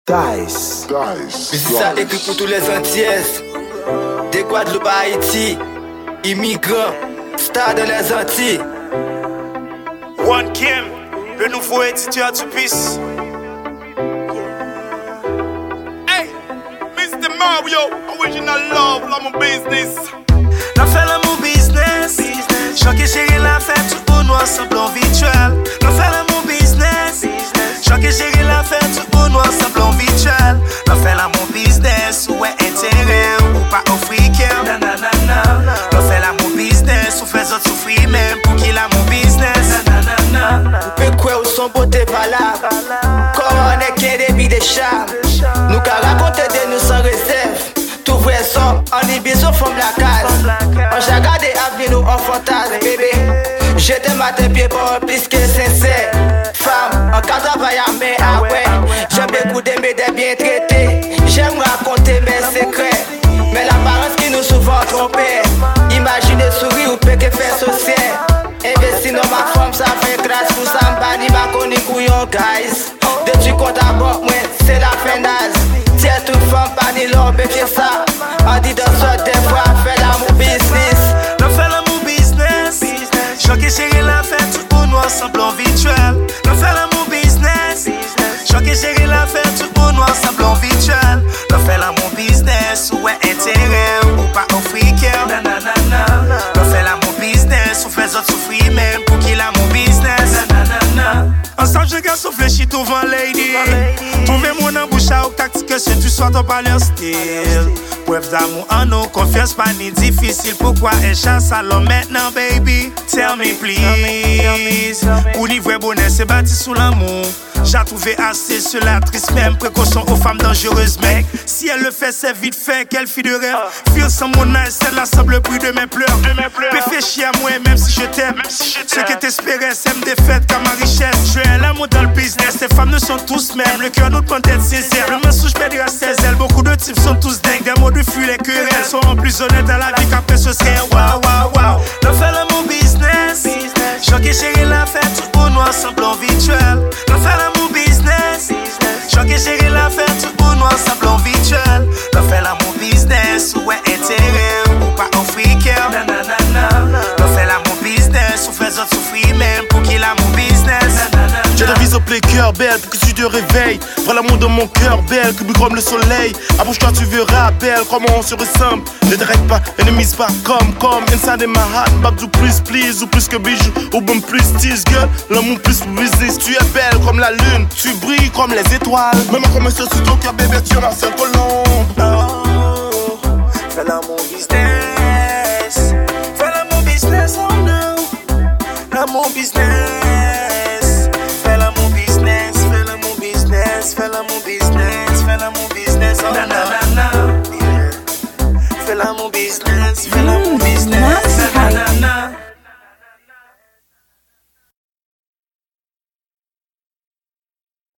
Dice. C'est ça écrit pour tous les Antillais, des Guadeloupe à Haïti, immigrants, stars de les Antilles. One Kim, le nouveau éditeur du PIS. Hey, Mr. Mario, original love, l'amour business. La fait l'amour business. Choqué chéri la fête, tout pour nous ensemble en virtuel. La fait l'amour business. Choqué chéri la fête, tout pour nous ensemble en virtuel. La fait l'amour business, ou est intérêt, ou pas africain. Nanana. La fait l'amour business, ou fait autres souffrir même pour qu'il l'amour business. Nanana. Peu quoi ou son beauté valable. Comment on est qu'un débit de charme. Nous qu'à raconter de nous sans réserve. Tout vrai son, en ibis au fond de la case. On j'ai gardé avenir nous en fantasme, bébé. J'étais matin pied pour plus que sincère. Femme, en cas de travail à main, ah ouais. J'aime écouter mais des bien traités. J'aime raconter mes secrets. Mais l'apparence qui nous souvent trompé. Imaginez sourire ou peut que faire social. Investi dans ma femme, ça fait grâce pour ça m'bani ma connu couillon, guys. Depuis qu'on d'abord, moi, c'est la fin d'âge. Tiens, toute femme, pas ni l'homme, et ça. On dit dans ce des fois, fait l'amour business. On fait l'amour business. Choqué chéri la fête, tout pour nous ensemble en virtuel. On fait l'amour business. Choqué chéri la fête, tout pour nous ensemble en virtuel. On fait l'amour business, ou est intérêt, ou pas africain. Nanana. On fait l'amour business, ou fait autres souffrir même pour qu'il l'amour business. Nanana. Ensemble, je garde souffler, je suis devant lady. Trouvez mon embouche à tactique, c'est tu sois ton parler style. Preuve d'amour en nous, confiance pas ni difficile. Pourquoi elle chasse à l'homme maintenant, baby? Tell me please. Pour livrer bonheur, c'est bâti sous l'amour. J'ai trouvé assez sur la triste même. Précaution aux femmes dangereuses, mec. Si elle le fait, c'est vite fait, quelle fille de rêve. Feel sans mon âge, c'est la somme le prix de mes pleurs. Fais chier à moi, même si je t'aime. Ce que t'espérais, c'est me défaite comme ma richesse. Je suis un amour dans le business, ces femmes ne sont tous mêmes. Le cœur nous demande d'être sincère. Le mensonge perdira ses ailes. Beaucoup de types sont tous dingues. Des mots de fuir les querelles seront plus honnêtes dans la vie qu'après ce serait waouh, waouh, waouh. On fait l'amour business. Choqué chéri la fête, tout pour nous ensemble en virtuel. On fait l'amour business. Choqué chéri la fête, tout pour nous ensemble en virtuel. On fait l'amour business, ou est intérêt, ou pas africain. Nanana. On fait l'amour business, ou fait autres souffrir même pour qu'il l'amour business. J'ai la vis au play cœur belle pour que tu te réveilles. Vois l'amour dans mon cœur belle, que brille comme le soleil. Approche-toi, tu verras belle comment on se ressemble. Ne direct pas, et ne mise pas comme inside my heart, back du plus please ou plus que bijoux ou bon plus tease girl. L'amour plus business, tu es belle comme la lune, tu brilles comme les étoiles. Même comme un sur ton cœur bébé, tu es Marcel Colombe. Oh, fais l'amour business. Fais l'amour business, oh no. L'amour business. Fais l'amour business. Fais l'amour business. Fais l'amour business.